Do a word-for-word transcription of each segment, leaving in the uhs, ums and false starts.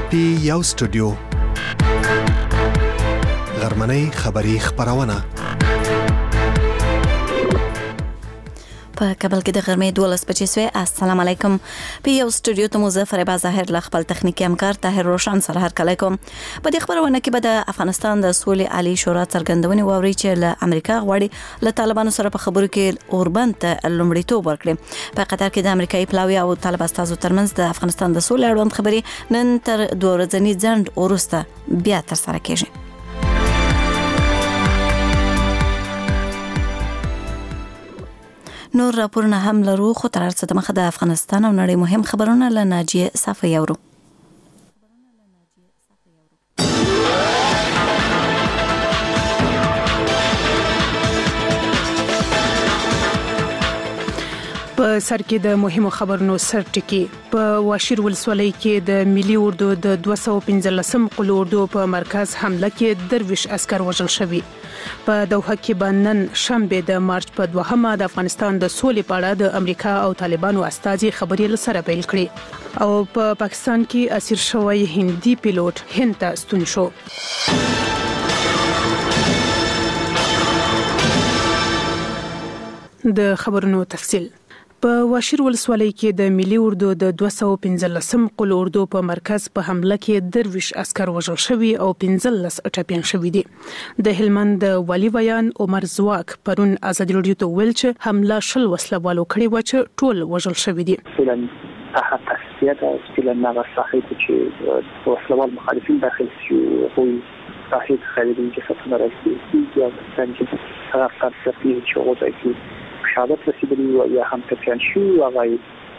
پی یو سټوډیو غرمنۍ خبری خبرونه په کابل کې د غرمې دولس بجې سوې. السلام علیکم. په یو سټوډیو ته مظفر با ظاهر ل خپل تخنیکی همکار طاهر روشن سره هر کله کوم. په دې خبرونه کې به د افغانستان د سولې عالی شورا څرګندونې ووري چې له امریکا غواړي له طالبانو سره په خبرو کې اوربند ته لومړیتوب ورکړي. په قطر کې د امریکایي پلاوی او طالب استازو ترمنځ د افغانستان د سولې اړوند خبري نن تر دوه ورځې ځنډ وروسته بیا تر سره کیږي. نور راپورونه هم لرو، خو تر څه د مخه د افغانستان او نړۍ مهم خبرونه له ناجیه صافی اورو. په سر کې د مهمو خبرونو سرټکی. په واشیر ولسوالۍ کې د ملي اردو د دوه سوه پنځلسم قل اردو په مرکز حمله کې درویش عسكر وژل شوي. په دوحه کې بنن شنبه د مارچ په دوهمه د افغانستان د سولې په اړه د امریکا او طالبانو استازي خبرې لسره پیل کړې. او په پا پاکستان کې اسیر شوی هندي پیلوټ هند ته ستون شو. د خبرونو تفصیل. په واشیر ولسوالۍ کې د ملي اردو د دوه سوه پنځلسم قل اردو په مرکز په حمله کې درویش عسكر وژل شوي او پنځلس ټپيان شوي دي. د هلمند د والي بیان عمر زواک پرون ازادي راډیو ته ویل چې حمله شل وسلوالو کړې و چې ټول وژل شوي دي. تحت تسلیت استیل نغه صحیح چې وسلوال مخالفین داخل شي او صحیح خالدین چې څه راځي یا څنګه طرف ترڅی چې وځي شهادت رسیدلی و یا هم تکران شو و غای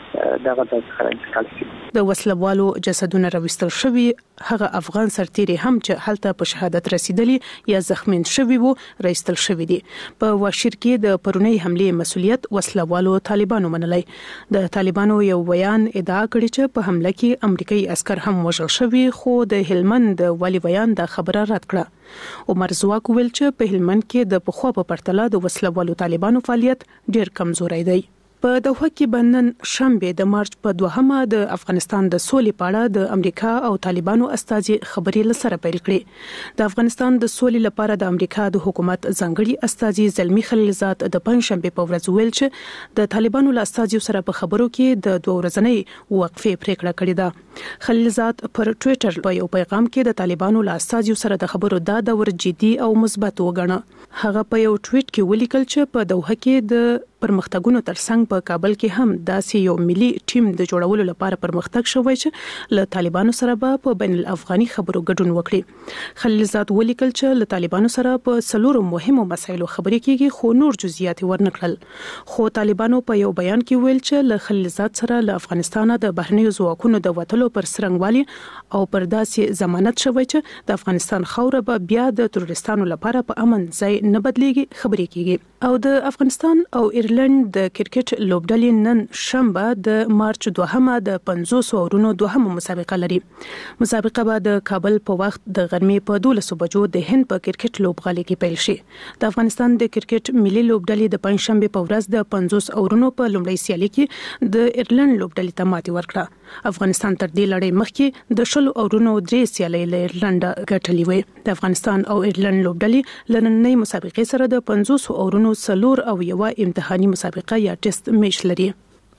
دغه د خرانس کالسي د وسلوالو جسدونه راوستل شوی. هغه افغان سرتیری هم چې هلته په شهادت رسیدلی یا زخمین شوی وو راوستل شوی دي. په واشیر کې د پرونی حمله مسولیت وسلوالو طالبانو منلای. د طالبانو یو بیان ادعا کړی چې په حمله کې امریکایي عسكر هم وژل شوی، خو د هلمند والی بیان د خبره رد کړه. عمر زواک ویل چې په هلمند کې د پخوا په پرتله د وسلوالو طالبانو فعالیت ډیر کمزوري دی. په دوحه کې بنن شنبه د مارچ په دوهمه د افغانستان د سولې په اړه د امریکا او طالبانو استازي خبرې لسره پیل کړې. د افغانستان د سولې لپاره د امریکا د حکومت ځانګړي استازي زلمی خلیلزاد د پنځشنبه په ورځ ویل چې د طالبانو له استازي سره په خبرو کې د دوه ورځنۍ وقفې پریکړه کړې ده. خلیلزاد پر ټوئیټر په یو پیغام کې د طالبانو له استازي سره د خبرو دا دور جدي او مثبت وګڼه. هغه په یو ټویټ کې ولیکل چې په دوحه کې د پرمختګونو ترڅنګ په کابل کې هم داسې یو ملي ټیم د جوړولو لپاره پرمختګ شوی چې له طالبانو سره به په بین الافغاني خبرو ګډون وکړي. خلیلزاد ولیکل چې له طالبانو سره په څلورو مهمو مسایلو خبرې کیږي، خو نور جزئیات ورنکړل. خو طالبانو په یو بیان کې ویل چې له خلیلزاد سره له افغانستان د بهرنیو ځواکونو د وټلو پر سرنګوالي او پر داسې ضمانت شوی چې د افغانستان خوره به بیا د تروریستانو لپاره په امن ځای نه بدليږي خبرې کیږي. او د افغانستان او ایرلند د کرکټ لوبډلې نن شنبه د مارچ دوهمه د پنځوس اورونو دوهمه مسابقه لري. مسابقه به د کابل په وخت د غرمې په دولس بجو د هند په کرکټ لوبغالي کې پیل شي. د افغانستان د کرکټ ملي لوبډلې د پنځشنبه په ورځ د پنځوس اورونو په لومړۍ سیالي کې د ایرلند لوبډلې ته ماتې ورکړه. افغانستان تر دې لړۍ مخکې د شلو اورونو درې سیالۍ له ایرلند ګټلې وې. د افغانستان او ایرلند لوبډلې لننۍ مسابقې سره د پنځوس اورونو سلور او یو امتحاني مسابقه یا ټیسټ میچ لري.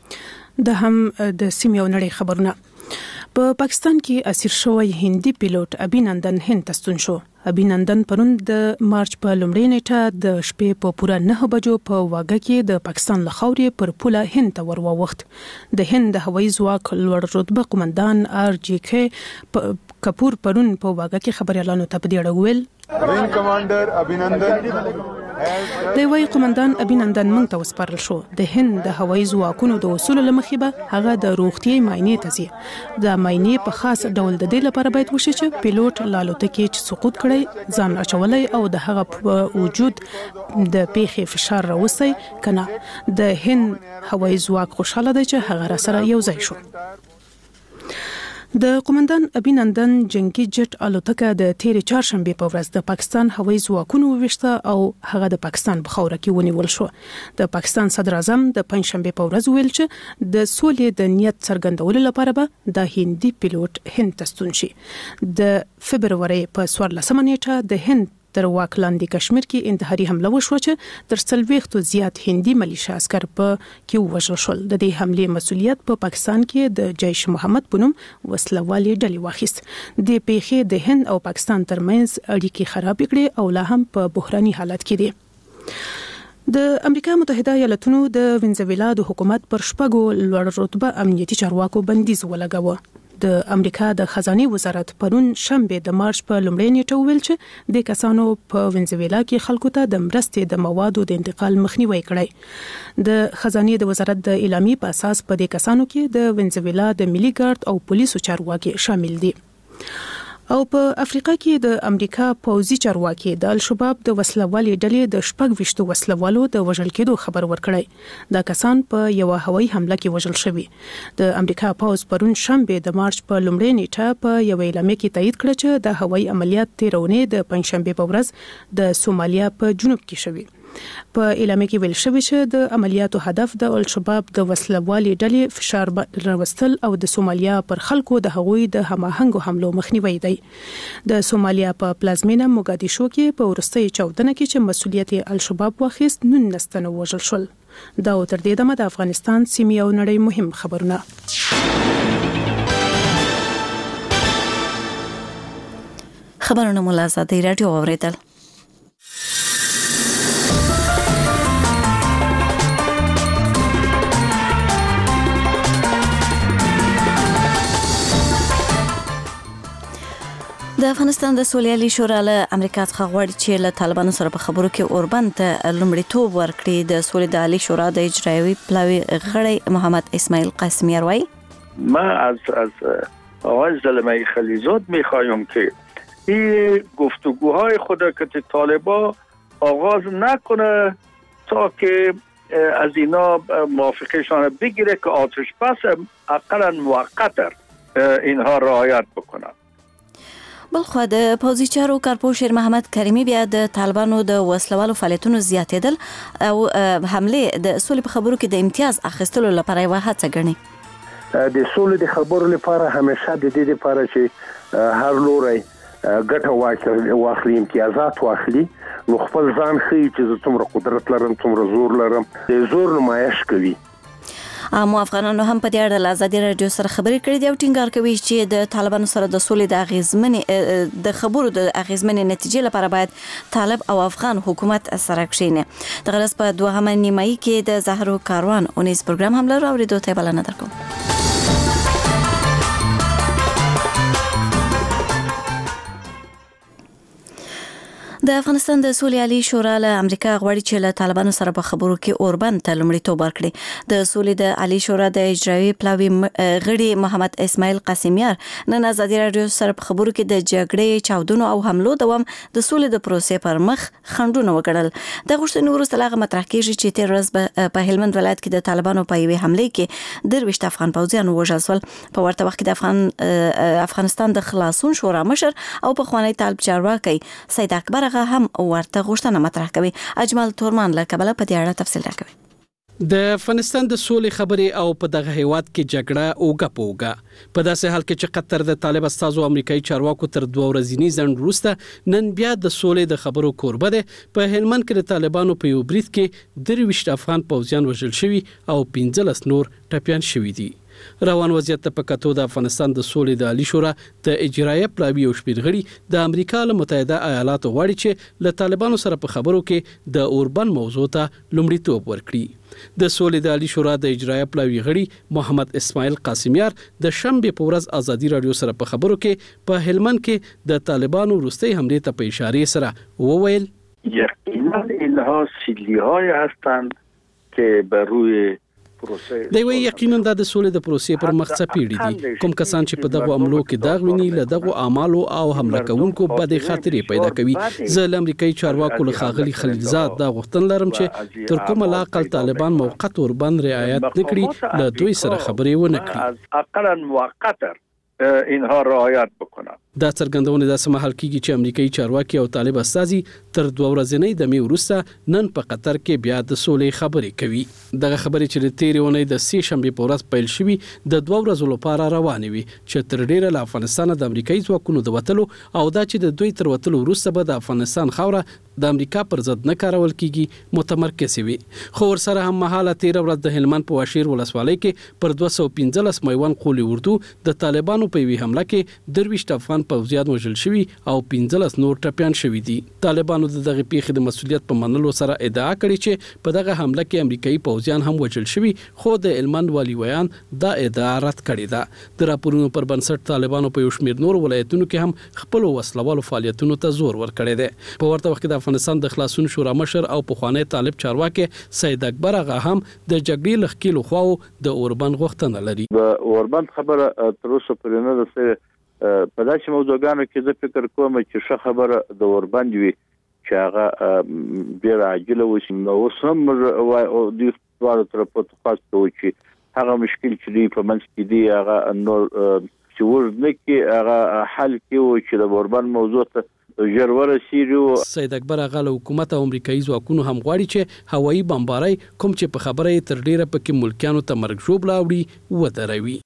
د هم د سیمې او نړۍ خبرونه. په پاکستان کې اسیر شوی هندي پیلوټ ابینندن هند ته ستون شو. ابینندن پرون د مارچ په لومړۍ نیټه د شپې په پوره نه بجو په واګه کې د پاکستان له خاورې پر پوله هند ته ورواوښت. د هند هوایي ځواک لوړ رتبه قومندان آر جی کې کپور پرون په واګه کې خبريالانو ته په دې اړه ویل وینګ کمانډر ابینندن د وی قومندان ابینندن مونږ ته وسپارل شو. د هند د هوایي ځواکونو د اصول لمخې به هغه د روغتي معاینې ته ځي. د معاینې په خاص ډول د دې لپاره باید وشي چې پیلوټ لالوتکې چې سقوط کړي ځان اچولای او د هغه وجود د پیخي فشار راوستي کنه. د هند هوایي ځواک خوشاله دی چې هغه را سره یو ځای شو. د قومندان ابینندن جنگي جټ الوتکه د تیر چهارشنبه په ورځ د پاکستان هوایي ځواکونو وشته او هغه د پاکستان په خوره کې ونیول شو. د پاکستان صدر اعظم د پنځشنبه په ورځ ویل چې د سولې د نیت څرګندولو لپاره به د هندي پیلوټ هند ته ستون شي. د فبرवरी په څوارلسمه نیټه د هند تر واک لاندې کشمیر کې انتحاري حمله وشوه چې تر څلوېښتو زیات هندي ملیشیا عسكر په کې وژل شول. د دې حملې مسؤلیت په پاکستان کې د جیش محمد په نوم وسلوالي ډلې واخیست. د پیښې د هند او پاکستان ترمنځ اړیکې خراب کړې او لا هم په بحراني حالت کې دي. د امریکا متحده ایالاتونو د وینزویلا د حکومت پر شپږو لوړ رتبه امنیتي چارواکو بندیز ولګاوه. د امریکا د خزانه وزارت پرون شنبه د مارچ په لومړۍ نیټه ویل چې د کسانو په وینزویلا کې خلکو ته د مرستې د موادو د انتقال مخنیوي کړی. د خزانه د وزارت د اعلامیې په اساس په دې کسانو کې د وینزویلا د ملي ګارد او پولیسو چارواکي شامل دي. او په افریقا کې د امریکا پوځي چارواکي د الشباب د وسلوالي ډلې د شپږ وشتو وسلوالو د وژل کېدو خبر ورکړی. دا کسان په یو هوایي حمله کې وژل شوي. د امریکا پوځ پرون شنبه د مارچ په لومړۍ نیټه په یو اعلامیه کې تایید کړ چې د هوایي عملیات تیرونې د پنځشنبه په ورځ د سومالیا په جنوب کې شوي. په اعلامیه کې ویل شوی چې د عملیاتو هدف د الشباب د وسلوالي ډلې فشار راوستل او د سومالیا پر خلکو د هغوی د هماهنګو حملو مخنیوي دی. د سومالیا په پلازمینه موګادیشو کې په ورستۍ چاودنه کې چې مسؤلیت الشباب واخیست نن نستنه وژل شول. دا تر دې دمه د افغانستان سیمې او نړۍ مهم خبرونه. خبرونه مولا آزادۍ راډیو اوریدل. د افغانستان د سولې شورا له امریکا څخه غواړي چې له طالبانو سره په خبرو کې اوربند ته لومړیتوب ورکړي. د سولې د عالی شورا د اجرایوي پلاوی غړی محمد اسماعیل قاسمیار وایي ما از از آقای زلمه خلیزاد میخوایم که این گفتگوهای خود که طالبان آغاز نکنه تا که از اینا موافقتشان بگیره که آتش بس اقلا موقتا اینها رعایت بکنن. بلخو د پوځي چارو کارپو شیر محمد کریمی بیا د طالبانو د وسلوالو فعالیتونو زیاتېدل او حمله د سولې په خبرو کې د امتیاز اخیستلو لپاره یو هڅه ګڼي. د سولې د خبرو لپاره همیشه د دې لپاره چې هر لوري ګټه واخلي امتیازات واخلي نو خپل ځان ښيي چې څومره قدرت لرم څومره زور لرم د زور نمایش کوي. مو افغانانو هم په دې اړه له ازادي راډیو سره خبرې کړې دي او ټینګار کوي چې د طالبانو سره د سولې د اغیزمنې د خبرو د اغیزمنې نتیجې لپاره باید طالب او افغان حکومت سره کښیني. د غرض په دوهمه نیمایي کې د زهرو کاروان اونیز پروګرام هم لرو اوریدو ته بلنه درکوم. د افغانستان د سولې عالی شورا له امریکا غواړي چې له طالبانو سره په خبرو کې اوربند ته لومړیتوب ورکړي. د سولې د عالی شورا د اجرایوي پلاوی غړي محمد اسماعیل قاسمیار نن ازادي راډیو سره په خبرو کې د جګړې چاودنو او حملو دوام د سولې د پروسې پر مخ خنډونه وکړل. د غوښتنې وروسته لاغه مطرح کیږي چې تیر ورځ په هلمند ولایت کې د طالبانو په یوې حمله کې درويشت افغان پوځیان وژل شول. په ورته وخت کې د افغان افغانستان د خلاصون شورا مشر او په خوانی طالب چارواکي سید اکبر هم ورته غوښتنه مطرح کوي. اجمل تورمان له کابل په دې اړه تفصیل راکوي. د افغانستان د سولې خبرې او په دغه هیواد کې جګړه اوګه پوګه په داسې حال کې چې قطر د طالب استازو امریکایي چارواکو تر دوه ورځې ځنډ وروسته نن بیا د سولې د خبرو کوربه ده. په هلمند کې د طالبانو په یو برید کې درويشت افغان پوځیان وژل شوي او پنځلس نور ټپيان شوي دي. روان وضعیت په کتو د افغانستان د سولې د عالی شورا د اجرایه پلاوی او شپږ غړي د امریکا له متحده ایالاتو غواړي چې له طالبانو سره په خبرو کې د اوربند موضوع ته لومړیتوب ورکړي. د سولې د عالی شورا د اجرایه پلاوی غړي محمد اسماعیل قاسمیار د شنبه په ورځ ازادي راډیو سره په خبرو کې په هلمند کې د طالبانو وروستۍ حمله ته په اشاره سره وویل یقینا اینها سیلی‌های هستند که بر روی دی وی یقینا د سولې د پروسې پر مخ څپېړي دي. کوم کسان چې په دغه عملو کې داغ ویني له دغه اعمالو او حمله کوونکو بده خاطرې پیدا کوي. زه له امریکایي چارواکو له خاغلی خلیلزاد دا غوښتنه لرم چې تر کومه لاقل طالبان موقت اوربند رعایت نکړي له دوی سره خبرې ونه کړي. اقلا موقتا اینها رعایت بکنن. دا څرګندونه د سمحل کیږي چې امریکایي چارواکي او طالب استازي تر دوه ورځې د می وروسته نن په قطر کې بیا د سولې خبرې کوي. دغه خبرې چې د تیرې اونۍ د سې شنبې په ورځ پیل شوي د دوه ورځو لپاره روانې وي چې تر ډیره له افغانستان د امریکایي ځواکونو د وتلو او دا چې د دوی تر وتلو وروسته به د افغانستان خاوره د امریکا پر ضد نه کارول کیږي متمرکز وي. خو ورسره هم مهاله تیره ورځ د هلمند په واشیر ولسوالۍ کې پر دوه سوه پنځلس میوند قولي اردو د طالبانو په یوې حمله کې درویشت افغان پوځیان وژل شوي او پنځلس نور ټپیان شوي دي. طالبانو د دغه پیښې د مسؤلیت په منلو سره ادعا کړې چې په دغه حمله کې امریکایي پوځیان هم وژل شوي، خو د هلمند والي ویان دا ادعا رد کړې ده. د راپورونو پر بنسټ طالبانو په یو شمېر نور ولایتونو کې هم خپل وسلوالو فعالیتونو ته زور ورکړی دی. په ورته وخت کې د افغانستان د خلاصون شورا مشر او پخوانی طالب چارواکي سید اکبر آغا هم د جګړې له ښکېلو خواو د اوربند غوښتنه لري. د اوربند خبره تر اوسه پورې نه ده. په داسې موضوعګانو کې زه فکر کوم چې ښه خبره د اوربند وي چې هغه ډېره عاجله وشي. نو اوس هم دوی دواړو طرفو ته خاص کوي چې هغه مشکل چې دوی په منځ کې دي هغه نور چې اوږد نه کړي، هغه حل کړي چې د اوربند موضوع ته ژر ورسېږي. سید اکبر آغا له حکومت او امریکایي ځواکونو هم غواړي چې هوایي بمبارۍ کوم چې په خبره یې تر ډیره پکې ملکیانو ته مرګ ژوبله اوړي ودروي.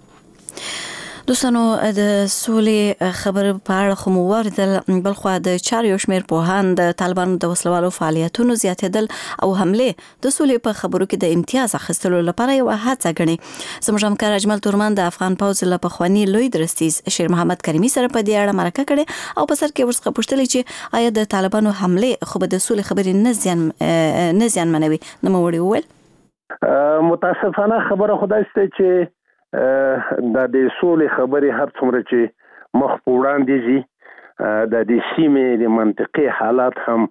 دوستانو د سولې خبر په اړه خو مو وردل، بلخو د چار یو شمېر پوهان د طالبانو د وسلوالو فعالیتونو زیاتېدل او حمله د سولې په خبرو کې د امتیاز اخیستلو لپاره یو هڅه ګڼي. زموږ همکار اجمل تورمان د افغان پوځ له پخوانی لوی درستیز شیر محمد کریمي سره په دې اړه مرکه کړې او په سر کې ورڅخه پوښتلې چې آیا د طالبانو حمله خو به د سولې خبرې نه زیان نه زیانمنوي؟ نو موږ وویل متاسفانه خبره خدای ستې چې د دې سولې خبرې هر څومره چې مخ په وړاندې ځي د دې سیمې د منطقي حالات هم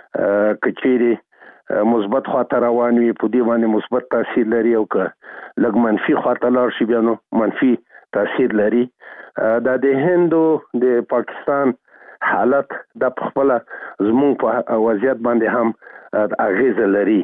کچېرې مثبت خواته روان وي، په دې باندې مثبت تاثیر لري، او که لږ منفي خواته لاړ شي بیا نو منفي تاثیر لري. د د هندو د پاکستان حالت د خپله زموږ په وضعیت باندې هم اغیزه لري.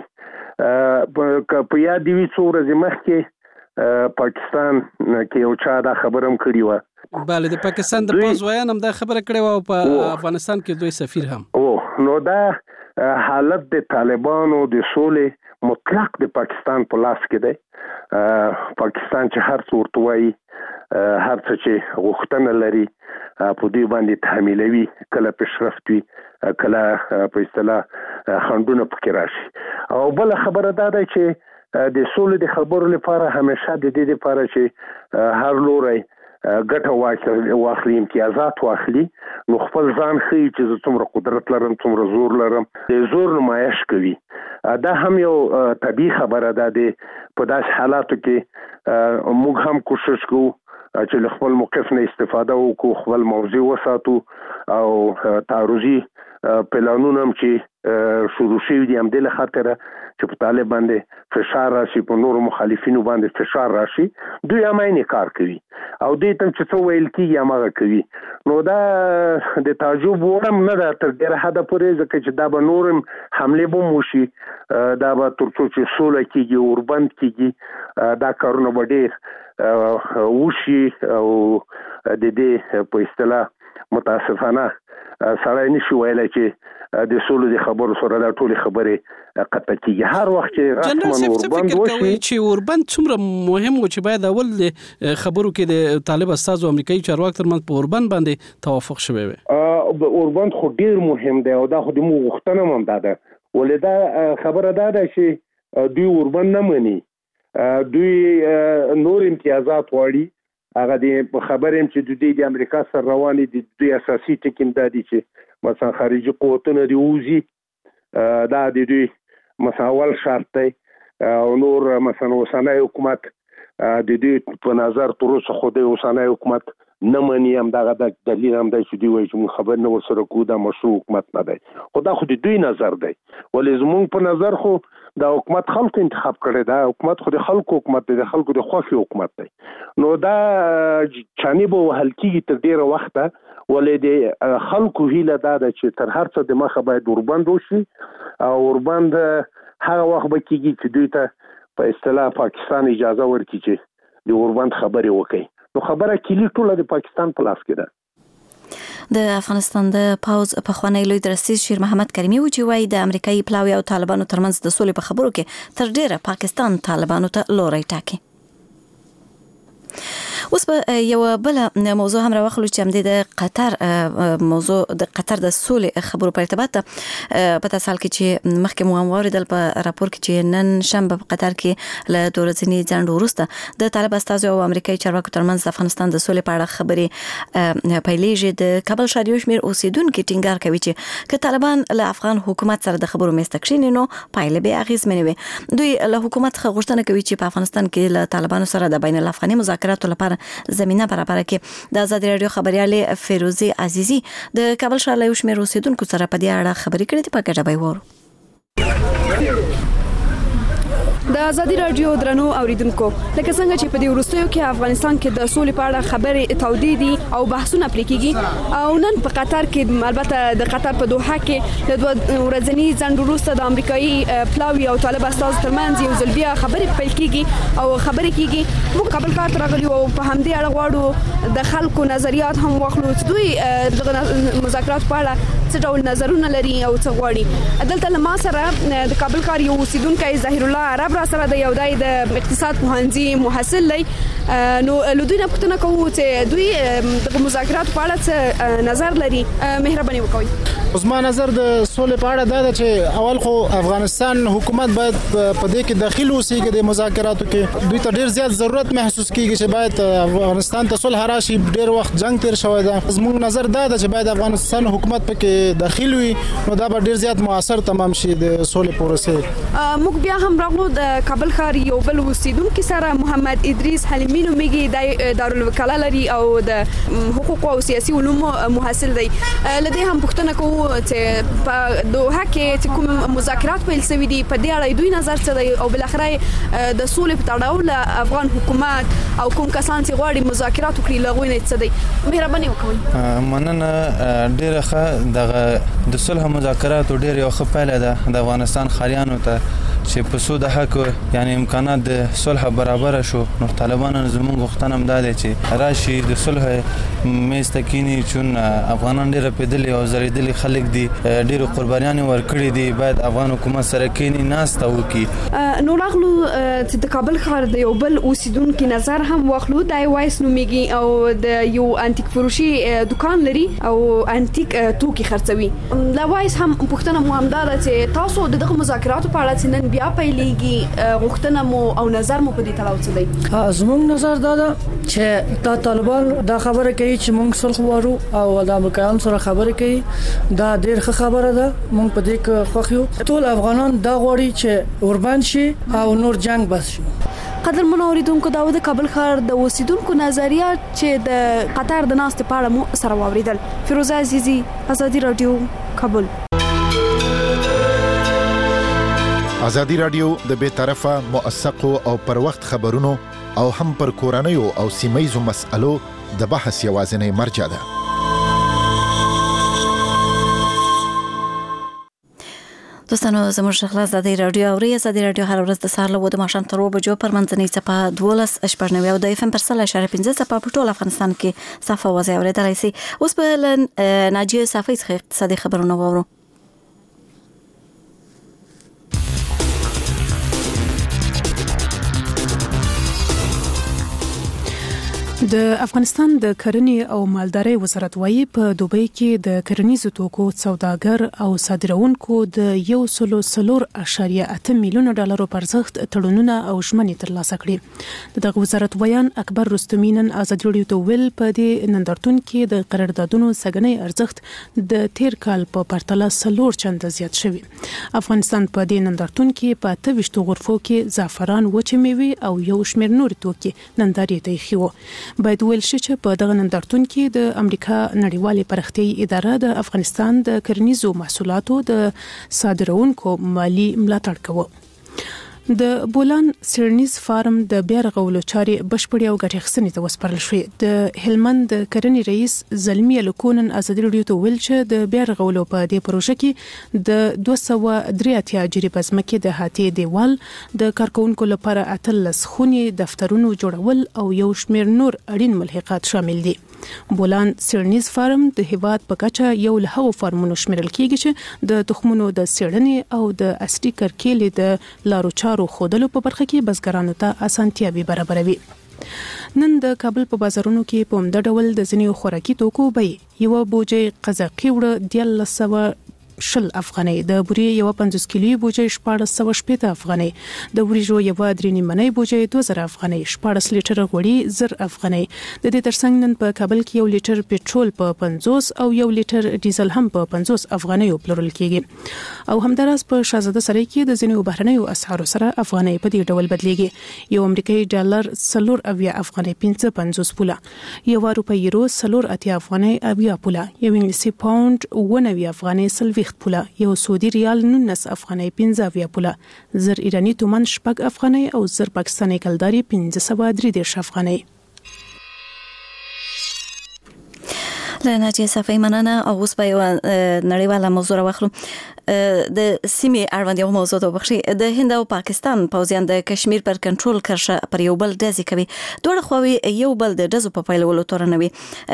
په یاد وي څو ورځې مخکې پاکستان کې یو چا دا خبره هم کړې وه. بله، د پاکستان د پوځ ویان هم دا خبره کړې وه او په افغانستان کې دوی سفیر هم. او نو دا حالت د طالبانو د سولې مطلق د پاکستان په لاس کې دی. پاکستان چې هر څه ورته وایي، هر څه چې غوښتنه لري په دوی باندې تحمیلوي، کله پیشرفت وي کله په اصطلاح خنډونه پکې راشي. او بله خبره دا ده چې د سولې د خبرو لپاره همیشه د دې لپاره چې هر لوري ګټه واخلي، امتیازات واخلي، نو خپل ځان ښیي چې زه څومره قدرت لرم، څومره زور لرم، د زور نمایش کوي. دا هم یو طبیعي خبره ده. د په داسې حالاتو کې موږ هم کوشش کوو چې له خپل موقف نه استفاده وکړو، خپل موضوع وساتو او تعرضي پلانونه هم چې شروع شوي دي همدې له خاطره چې په طالب باندې فشار راشي، په نورو مخالفینو باندې فشار راشي، دوی هم عین کار کوي او دوی ته چې څه ویل کېږي هماغه کوي. نو دا د تعجب وړ هم نه ده تر ډېره حده پورې، ځکه چې دا به نور هم حملې به هم وشي، دا به تر څو چې سوله کېږي، اوربند کېږي، دا کارونه به ډېر وشي او د دې په اصطلاح متاسفانه سړی نشي ویلی چې د سولو د خبرو سره دا ټولې خبرې قطع کېږي. هر وخت چې رسماً اوربند وشي، چې اوربند څومره مهم و چې باید اول د خبرو کې د طالب استازو امریکایي چارواکو ترمنځ په اوربند باندې توافق شوی وي. اوربند خو ډېر مهم دی او دا خو د موږ غوښتنه هم دا ده، ولې دا خبره دا ده چې دوی اوربند نه مني، دوی نور امتیازات غواړي. هغه د خبرې هم چې دوی د امریکا سره روانې دي، دوی اساسي ټکي دا دي چې مثلا خارجي قوتونه دې ووځي، دا د دوی مثلا اول شرط دی. او نور مثلا اوسنی حکومت د دوی په نظر تر اوسه خو د اوسنی حکومت نه مني، همدغه د دلیل هم دی چې دوی وایي چې موږ خبر نه ورسره کوو، دا مشروع حکومت نه دی. خو دا خو د دوی نظر دی، ولې زموږ په نظر خو دا حکومت خلکو انتخاب کړی، دا حکومت خو د خلکو حکومت دی، د خلکو د خوښې حکومت دی. نو دا چانې به وهل کېږي تر ډېره وخته، ولې د خلکو هیله دا ده چې تر هر څه د مخه باید اوربند وشي، او اوربند هغه وخت به کېږي چې دوی ته په اصطلاح پاکستان اجازه ورکړي چې د اوربند خبرې وکړي. نو خبره کلی ټوله د پاکستان په لاس کې ده. د افغانستان د پاوز په خوانی لوی درسیز شیر محمد کریمی و چې وایي د امریکایي پلاوی او طالبانو ترمنځ د سولې په خبرو کې تر ډیره پاکستان طالبانو ته لوري ټاکي. اوس په یو بل موضوع هم راوخلو چې هم د قطر موضوع د قطر د سولې خبرو په ارتباط په تاسو کې چې مخکې مو هم واردل په راپور کې چې نن شنبه په قطر کې له دوه ورځې ځنډ وروسته د طالب استازو او امریکایي چارواکو ترمنځ د افغانستان د سولې په اړه خبرې پیلېږي. د کابل ښار یو شمېر اوسیدونکو ټینګار کوي چې که طالبان له افغان حکومت سره د خبرو میز ته کښېني نو پایلې به اغېزمنې وي. دوی له حکومت څخه غوښتنه کوي چې په افغانستان کې له طالبانو سره د بین الافغاني مذاکراتو لپاره زمينه برابر کړي. د آزادي رادیو خبريالې فیروزي عزیزي د کابل ښار له یو شمېر اوسیدونکو سره په دې اړه خبرې کړې دي. په ګډه به وورو. د آزادي رادیو درنو اوریدونکو، لکه څنګه چې په دې وروستیو کې افغانستان کې د سولې په اړه خبرې تودې دي او بحثونه پرې کیږي، او نن په قطر کې البته د قطر په دوحه کې د دوه ورځني ځنډ وروسته د امریکایي پلاوی او طالب استازو ترمنځ یو ځل بیا خبرې پیل کیږي او خبرې کیږي. موږ کابل ښار ته راغلي او په همدې اړه غواړو د خلکو نظریات هم واخلو چې دوی د مذاکرات په اړه څه ډول نظرونه لري او څه غواړي. دلته له ما سره د کابل ښار یو اوسیدونکی ظاهر الله عرب سره د یو دای د اقتصاد پوهنځي محصل دی. نو له دوی نه پوښتنه کوو چې دوی د مذاکراتو په اړه څه نظر لري. مهرباني وکړئ. زما نظر د سولې په اړه دا ده چې اول خو افغانستان حکومت باید په دې کې داخل اوسېږي د مذاکراتو کې. دوی ته ډیر زیات ضرورت محسوس کیږي چې باید افغانستان ته صلح راشي. ډیر وخت جنگ تیر شوی دی. زموږ نظر دا ده چې باید افغانستان حکومت پکې داخل وي، نو دا به ډیر زیات موثر تمام شي د سولې پروسې. موږ بیا هم راغلو د کابل ښار یو بل اوسیدونکو سره محمد ادریس حلیمی نومیږي، د دارالوکاله لري او د حقوق او سیاسي علومو محصل دی. لدې هم پوښتنه کوو چې په دوحه کې چې کوم مذاکرات پیل شوي دي په دې اړه دوی نظر څه دی، او بل اخر د سولې په تړاو له افغان حکومت او کوم کسان چې غواړي مذاکرات وکړي له غوښنه څه دی. مهرباني وکړئ. مننه. ډیره ښه دغه د صلح مذاکرات ډیر یو ښه پیل ده د افغانستان خاریانو ته چې په سود حق یعنی امکانات د صلح برابر شو. نو طالبان زموږ غوښتنه هم ده چې راشي د صلح میز ته کینی، چون افغانان ډیر پیدلي او زریدلي خلک دي، ډیر قربانیان ورکړي دي. باید افغان حکومت سره کینی ناسته وکړي. نو راغلو چې د کابل ښار د یو بل اوسیدونکو نظر هم واخلو. د وایس نومیږي او د یو انټیک فروشي دکان لري او انټیک توکي خرڅوي. د وایس هم پوښتنه مو هم ده چې تاسو دغه مذاکراتو په اړه نن بیا پیلېږي، غوښتنه مو او نظر مو په دې تړاو څه دی؟ زموږ نظر دا ده چې دا طالبان دا خبره کوي چې موږ صلح غواړو او د امریکایانو سره خبرې کوي. دا ډېر ښه خبره ده. موږ په دې کې خوښ یو. ټول افغانان دا غواړي چې اوربند شي او نور جنگ بس شي. قدرمن اوریدونکو، دا د کابل ښار د اوسیدونکو نظریات چې د قطر د ناستې په اړه مو سره واوریدل. فیروزه عزیزي، آزادي رادیو، کابل. آزادي رادیو د بے طرفه موثقو او پر وخت خبرونو او هم پر کورنیو او سیمایزو مسألو د بحث یوازینی مرجع ده. دوستانو، زموږ خلاص آزادي رادیو او آزادي رادیو هر ورځ د سهار له وو د ماښام تر اوه بجو پر منځنۍ څپه دولس شپږ نوي او د اف ام پر سل اشاره پنځه څپه په ټول افغانستان کې صفه وځي اورېدلای شي. اوس په ناجیه صافی څخه اقتصادي خبرونه وورو. د افغانستان د کرنې او مالدارۍ وزارت وايي په دوبۍ کې د کرنیزو توکو سوداګر او صادرونکو د یو سلو سلور اشاریه اته میلیونه ډالرو پر ارزښت تړونونه او ژمنې ترلاسه کړې. دغه وزارت ویان اکبر رستمی نن آزادي رادیو ته ویل په دې نندارتون کې د قراردادونو سګنۍ ارزښت د تیر کال په پرتله سلور چنده زیات شوی. افغانستان په دې نندارتون کې په اته ویشت غرفو کې زعفران، وچې میوې او یو شمېر نور توکي نندارې ته ایښي وو. باید ویل شي چې په دغه نندارتون کې د امریکا نړیوالې پرختیايي اداره د افغانستان د کرنیزو محصولاتو د صادرونکو مالی ملاتړ کوي. د بولان سیرنیز فارم د بیا رغولو چارې بشپړې او ګټې اخیستنې ته وسپارل شوې. د هلمند د کرنې رئیس زلمی لکونن ازادي راډیو ته ویل چې د بیا رغولو په دې پروژه کې د دوه سوه درې اتیا جریبه ځمکې د هاتې دیوال، د کارکونکو لپاره اتلس خونې، دفترونو جوړول او یو شمېر نور اړین ملحقات شامل دي. بولان سیرنیز فارم د هیواد په کچه یو له هغو فارمونو شمیرل کیږي چې د تخمونو د څېړنې او د اصلي کرکیلې د لارو چارو خودلو په برخه کې بزګرانو ته اسانتیاوې برابروي. نن د کابل په بازارونو کې په عمده ډول د ځینو خوراکي توکو بیې یوه بوجۍ قزاقي وړه دیارلس سوه شل افغانۍ، د بوري یو پنځوس کیلویي بوجۍ شپاړس سوه شپېته افغانۍ، د وریجو یو درې نیمنۍ بوجۍ دوه زره افغانۍ، شپاړس لیټره غوړي زر افغانۍ. د دې ترڅنګ نن په کابل کې یو لیټر پټرول په پنځوس او یو لیټر ډیزل هم په پنځوس افغانۍ پلورل کیږي. او همداراز په شاهزاده سرای کې د ځینو بهرنیو اسعارو سره افغانۍ په دې ډول بدلیږي. یو امریکایي ډالر څلور اویا افغانۍ پنځه پنځوس پوله، یو روپۍ یورو څلور اتیا افغانۍ اویا پوله، یو انګلیسي پاوند اووه نوي افغانۍ څلوېښت پوله، یو سعودي ریال نولس افغانۍ پنځه اویا پوله، زر ایرانی تومان شپږ افغانۍ او زر پاکستاني کلداري پنځه سوه درې دېرش افغانۍ. له ناجیه صفی مننه. او اوس به یوه نړیواله موضوع راواخلو. د سیمې اړوند یو موضوع ته وبخښئ. د هند او پاکستان پوځیان د کشمیر پر کنټرول کرښه پر یو بل ډزې کوي. دواړه خواوې یو بل د ډزو په پیلولو تورنوي.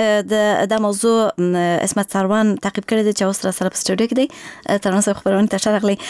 د دا موضوع اسمت سروان تعقیب کړی دی چې اوس را سره په سټوډیو کې دی. تر اوسه خبرونه ته ښه راغلی.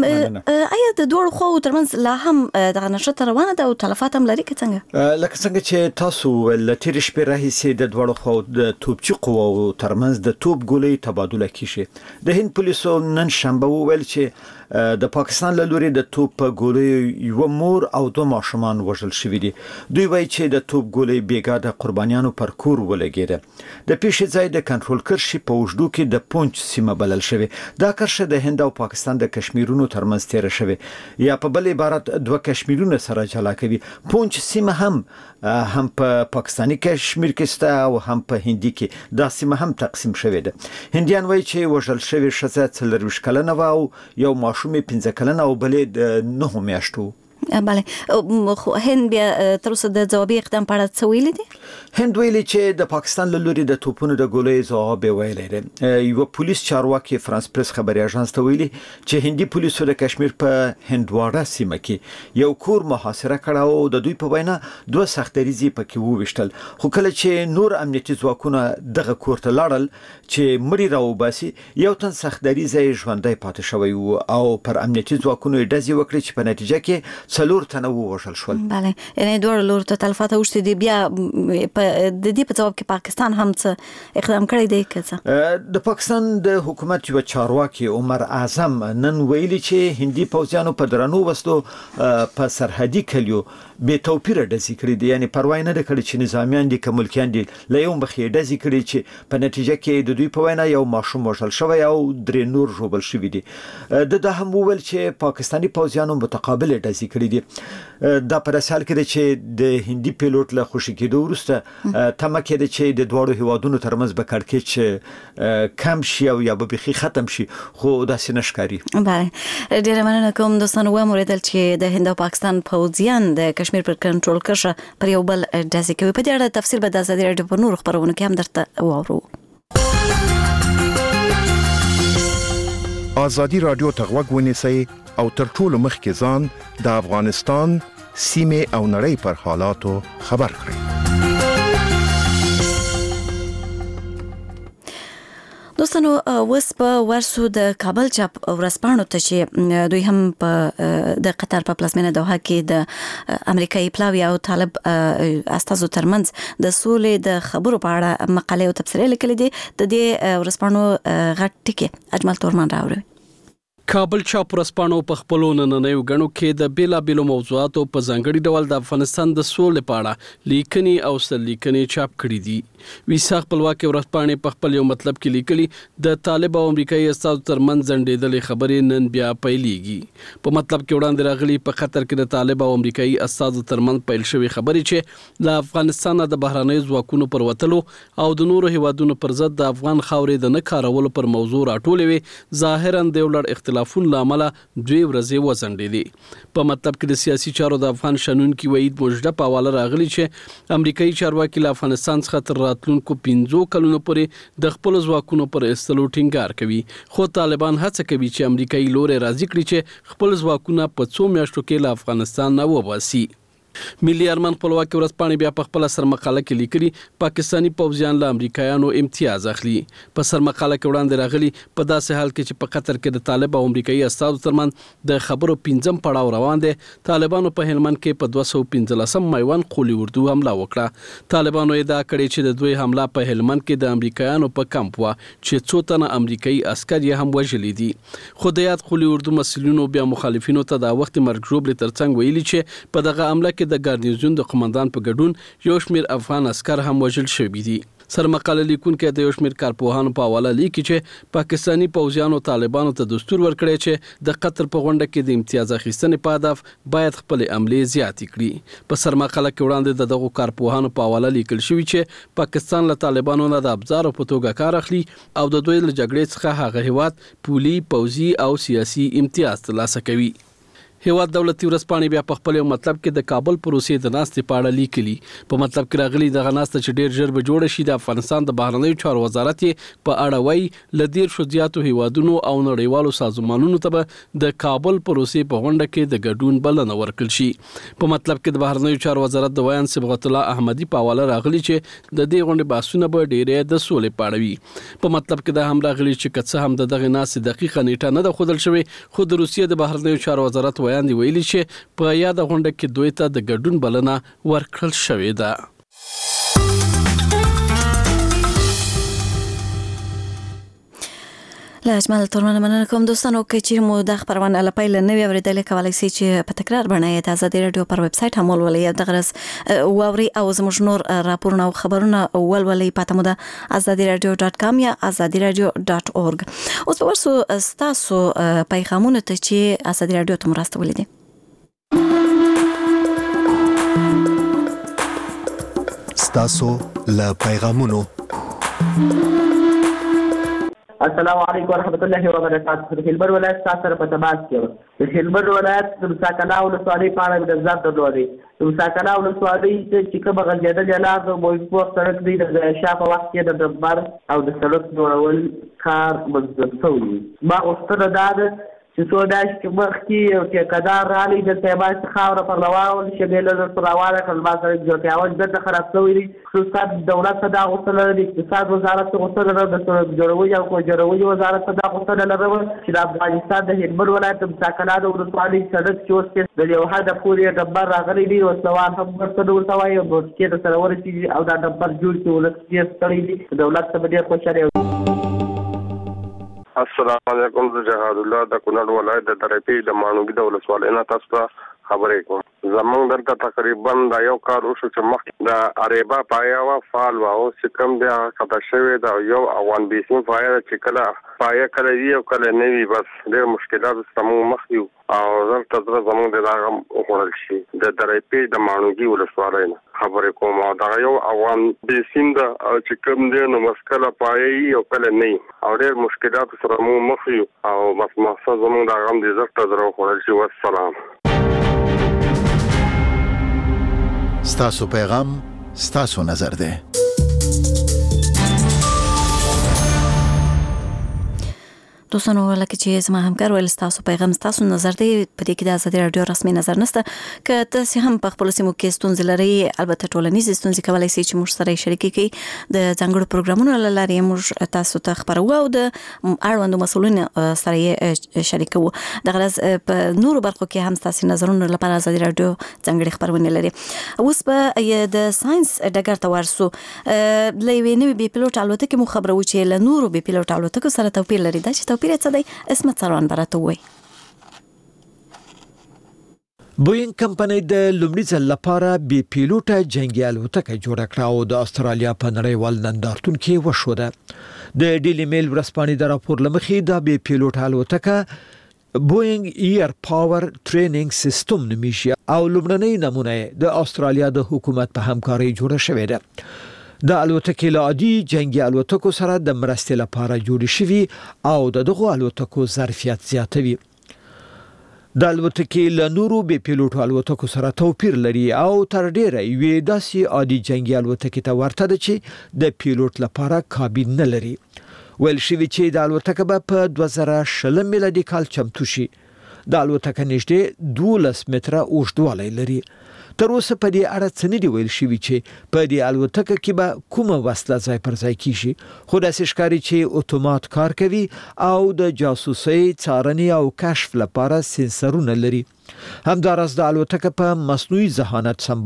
آیا د دواړو خواوو ترمنځ لا هم دغه نښته روانه ده او تلفات هم لري که څنګه؟ لکه څنګه چې تاسو له تېرې شپې راهیسې د دواړو خواو د توپچي قواو ترمنځ د توپ ګولۍ تبادله کیږي. د هند پولیسو نن شنبه وویل چې د پاکستان له لوري د توپ ګولۍ یو مور او دوه ماشومان وژل شوي دي. دوی وایي چې د توپ ګولۍ بیګا د قربانیانو پر کور ولګېده. د پیښې ځای د کنټرول کرښې په اوږدو کې د پونچ سیمه بلل شوې. دا کرښه د هند او پاکستان د کشمیرونو ترمنځ تیره شوې، یا په بل عبارت دوه کشمیرونه سره جلا کوي. پونچ سیمه هم هم په پاکستاني کشمیر کې سته او هم په هندي کې دا سیمه هم تقسیم شوې ده. هندیان وایي چې وژل شوې ښځه څلرویشت کلنه وه او یو ماشوم یې پنځه کلنه او بلې د نهو میاشتو. بله، خو هند بیا تر اوسه د ځوابي اقدام په اړه څه ویلي دي؟ هند ویلي چې د پاکستان له لوري د توپونو د ګولۍ ځواب یې ویلی دی. یوه پولیس چارواکي فرانس پریس خبري اژانس ته ویلي چې هندي پولیسو د کشمیر په هندواړه سیمه کې یو کور محاصره کړه او د دوی په وینا دوه سختدریزې پکې وویشتل. خو کله چې نور امنیتي ځواکونه دغه کور ته لاړل چې مړي راوباسي، یو تن سختدریزه یې ژوندی پاتې شوی و او پر امنیتي ځواکونو یې ډزې وکړې چې په نتیجه کې څلور تنه ووژل شول. بله، یعنې دواړو لورو ته تلفات اوښتي دي. بیا د دې په ځواب کې پاکستان هم څه اقدام کړی دی که څه؟ د پاکستان د حکومت یوه چارواکي عمر اعظم نن ویلي چې هندي پوځیانو په درنو وسلو په سرحدي کلیو بې توپیره ډزې کړي دي. یعنې پروا یې نه ده کړې چې نظامیان دي که ملکیان دي، له یو مخې یې ډزې کړي چې په نتیجه کې د دوی په وینا یو ماشوم وژل شوی او درې نور ژوبل شوي دي. د دا هم وویل چې پاکستاني پوځیانو متقابل ډزې کړي دي. دا په داسې حال کې ده چې د هندي پیلوټ له خوشي کېدو وروسته تمه کېده چې د دواړو هیوادونو ترمنځ به کړکېچ کم شي او یا به بیخي ختم شي، خو داسې نه ښکاري. بله، ډېره مننه کوم دوستانو. واورېدل چې د هند او پاکستان پوځیان د کشمیر پر کنټرول کرښه پر یو بل ډزې کوي. په دې اړه تفصیل به د ازادي راډیو په نورو خپرونو کې هم درته واورو. ازادي راډیو ته غوږ ونیسئ او تر ټولو مخکې ځان د افغانستان سیمې او نړۍ پر حالاتو خبر کړئ. دوستانو، اوس په ورسو د کابل چاپ ورځپاڼو ته چې دوی هم په د قطر په پلازمینه دوحه کې د امریکایي پلاوي او طالب استازو ترمنځ د سولې د خبرو په اړه مقالې او تبصرې لیکلې دي. د دې ورځپاڼو غټ ټکی اجمل تورمان راوړي. کابل چاپ ورځپاڼو په خپلو نننیو غنو کې د بیلابیلو موضوعاتو په ځانګړي ډول د افغانستان د سولې په اړه لیکنې او سرلیکنې چاپ کړي دي. ویسا خپلواکي ورځپاڼې په خپل یو مطلب کې لیکلي د طالب او امریکایي استازو ترمنځ ځنډېدلې خبرې نن بیا پیلېږي. په مطلب کې وړاندې راغلي په قطر کې د طالب او امریکایي استازو ترمنځ پیل شوې خبرې چې له افغانستان د بهرنیو ځواکونو پر وتلو او د نورو هیوادونو پر ضد د افغان خاورې د نه کارولو پر موضوع راټولې وي، ظاهرا د یو لړ اختلاف اختلافونو لامل دوی ورځې وځنډېدې. په مطلب کې د سیاسي چارو د افغان شنونکي وحید مجده په حواله راغلی چې امریکایي چارواکي له افغانستان څخه تر راتلونکو پنځو کلونو پورې د خپل ځواکونو پر ایستلو ټینګار کوي، خو طالبان هڅه کوي چې امریکایي لوري راضي کړي چې خپل ځواکونه په څو میاشتو کې له افغانستان نه وباسي. ملي ارمان خپلواکي ورځپاڼې بیا په خپل سرمقاله کې لیکلي پاکستانی پوځیان له امریکایانو امتیاز اخلي. په سرمقاله کې وړاندې راغلي په داسې حال کې چې په قطر کې د طالب او امریکایي استازو ترمنځ د خبرو پنځم پړاو روان دی، طالبانو په هلمند کې په دوه سوه پنځلسم میوند قولي اردو حمله وکړه. طالبانو ادعا کړې چې د دوی حمله په هلمند کې د امریکایانو په کمپ و چې څو تنه امریکایي عسکر یې هم وژلي دي. خو د یاد قولي اردو مسؤلینو بیا مخالفینو ته د وخت مرګ ژوبلې ترڅنګ ویلي چې په دغه حمله کې د ګارنیزون د قومندان په ګډون یو شمېر افغان عسکر هم وژل شوي دي. سرمقاله لیکونکي د یو شمېر کارپوهانو په حواله لیکي چې پاکستانی پوځیانو طالبانو ته دستور ورکړی چې د قطر په غونډه کې د امتیاز اخیستنې په هدف باید خپل عملې زیاتې کړي. په سرمقاله کې وړاندې د دغو کارپوهانو په حواله لیکل شوي چې پاکستان له طالبانو نه د ابزارو په توګه کار اخلي او د دوی له جګړې څخه هغه هیواد پولي، پوځي او سیاسي امتیاز ترلاسه کوي. هیواد دولتي ورځپاڼې بیا په خپل مطلب کې د کابل پروسې د ناستې په اړه لیکلي. په مطلب کې راغلي دغه ناسته چې ډیر ژر به جوړه شي، د افغانستان د بهرنیو چارو وزارت یې په اړه وایي له دیرشو زیاتو هیوادونو او نړیوالو سازمانونو ته به د کابل پروسې په غونډه کې د ګډون بلنه ورکړل شي. په مطلب کې د بهرنیو چارو وزارت د ویان صبغت الله احمدي په حواله راغلي چې د دې غونډې بحثونه به ډیرې د سولې په اړه وي. په مطلب کې دا هم راغلي چې که څه هم د دغې ناستې دقیقه نیټه نه ده ښودل شوې، خو د روسیې د بهرنیو چارو وزارت ویان دی ویلي چې په یاده غونډه کې دوی ته د ګډون بلنه ورکړل شوې ده. له اجمل تورمنه مننه کوم دوستانو کې چې مو د خبرونه لپاره نوې اوریدلې کولای شئ چې په تکرار باندې د آزادي رادیو پر ویب سټ هم ولولئ د غرس ووري او زموږ نور راپورونه او خبرونه ولولئ پته مو د آزادي رادیو ډاټ کام یا آزادي رادیو ډاټ اورګ. اوس په ورسو تاسو پیغامونه ته چې آزادي رادیو ته مرسته ولیدي. ستاسو له پیغامونو. السلام علیکم ورحمۃ اللہ وبرکاتہ. د هلمند ولایت سره په تماس کې د هلمند ولایت د مساکنه ولسوالۍ په اړه د ځان درلودي. د مساکنه ولسوالۍ چې کومه غځېدل جلاد او موږ سړک دی د شاف وخت کې د دبر او د سړک جوړول کار مزد شوی. ما اوستره داد چې څو داش کې مخ کې او کې قدار رالي د سیمای خاور پر لواول شګل د پرواله کلمه سره جوړیاول د خراب شوی دي. خصوصا دولت صدا غوښتل د اقتصاد وزارت غوښتل د جوړوي او کو جوړوي وزارت صدا غوښتل لري چې د افغانستان د هلمند ولایت مساکنه د ولسوالۍ سړک چې اوس د یو هدف پورې ډبر راغلي دي او سوال هم ورته ورتوي او کې د سره ورسي او دا ډبر جوړ چې ولسمشر ستړي دي دولت ته ډېر خوشاله. السلام علیکم. زه جهاد الله د کونړ ولایت د درپی د مانوګي د ولسوالۍ نه تاسو ته خبرې کوم. زمونږ دلته تقریبا د یو کار وشو چې مخکې د اریبا پایا وا فال وا او سکم بیا خطا شوی دا یو اوان بیسین پایا چې کله پایا کله وی او کله نه وی، بس ډېر مشکلات زموږ مخ یو او دلته زموږ د هغه وخوړل شي د درپی د مانوګي ولسوالۍ نه خبرې کوم. او دا یو اوان بیسین د چې کوم دی نو مسکله پایا او کله نه او ډېر مشکلات سره موږ مخ یو او بس مقصد زموږ د هغه د زړه درو وخوړل شي. والسلام. ستاسو پیغام ستاسو نظر ده. دوستانو لکه چې زما همکار ویل ستاسو پیغام ستاسو نظر دی. په دې کې د آزادي رادیو رسمي نظر نشته. که تاسو هم په خپل سیمو کې ستونزې لرئ، البته ټولنیز ستونزې کولای شئ چې موږ سره شریک کړئ. د ځانګړو پروګرامونو له لارې موږ تاسو ته خبرو او د اړوندو مسؤلینو سره یې شریکو. د غرض په نورو برخو کې هم تاسو نظرونو لپاره آزادي رادیو ځانګړي خبرونه لري. اوس په د ساينس ډګر ته ورسو. لوي نوې بي پيلوټ الوتکې مو خبرو چې له نورو بي پيلوټ الوتکو سره توپیر لري. دا چې توپیر څه دی؟ اسمت سروان برته وای. بوینګ کمپنۍ د لومړي ځل لپاره بي پيلوټه جنگي الوتکه جوړه کړه او د استرالیا په نړیوال نندارتون کې وشوه. د ډیلی میل ورځپاڼې د راپور لمخې د بي پيلوټه الوتکه بوینګ ایر پاور ټریننګ سیستم نومیږي او لومړنۍ نمونه د استرالیا د حکومت په همکارۍ جوړه شوې ده. د الوتکې له عادي جنگي الوتکو سره د مرستې لپاره جوړې شوي او د دغو الوتکو ظرفیت زیاتوي. د الوتکې له نورو بې پیلوټو الوتکو سره توپیر لري او تر ډیره یوې داسې عادي جنگي الوتکې ته ورته ده چې د پیلوټ لپاره کابین نه لري. ویل شوي چې د الوتکه به په دوه زره شل میلادي کال چمتو شي. د الوتکه نږدې دولس متره اوږدوالی لري. تر اوسه په دې اړه څه نه دي ویل شوي چې په دې الوتکه کې به کومه وسله ځای پر ځای کیږي، خو داسې ښکاري چې اتومات کار کوي او د جاسوسۍ، څارنې او کشف لپاره سنسرونه لري. همداراز د الوتکه په مصنوعي ذهانت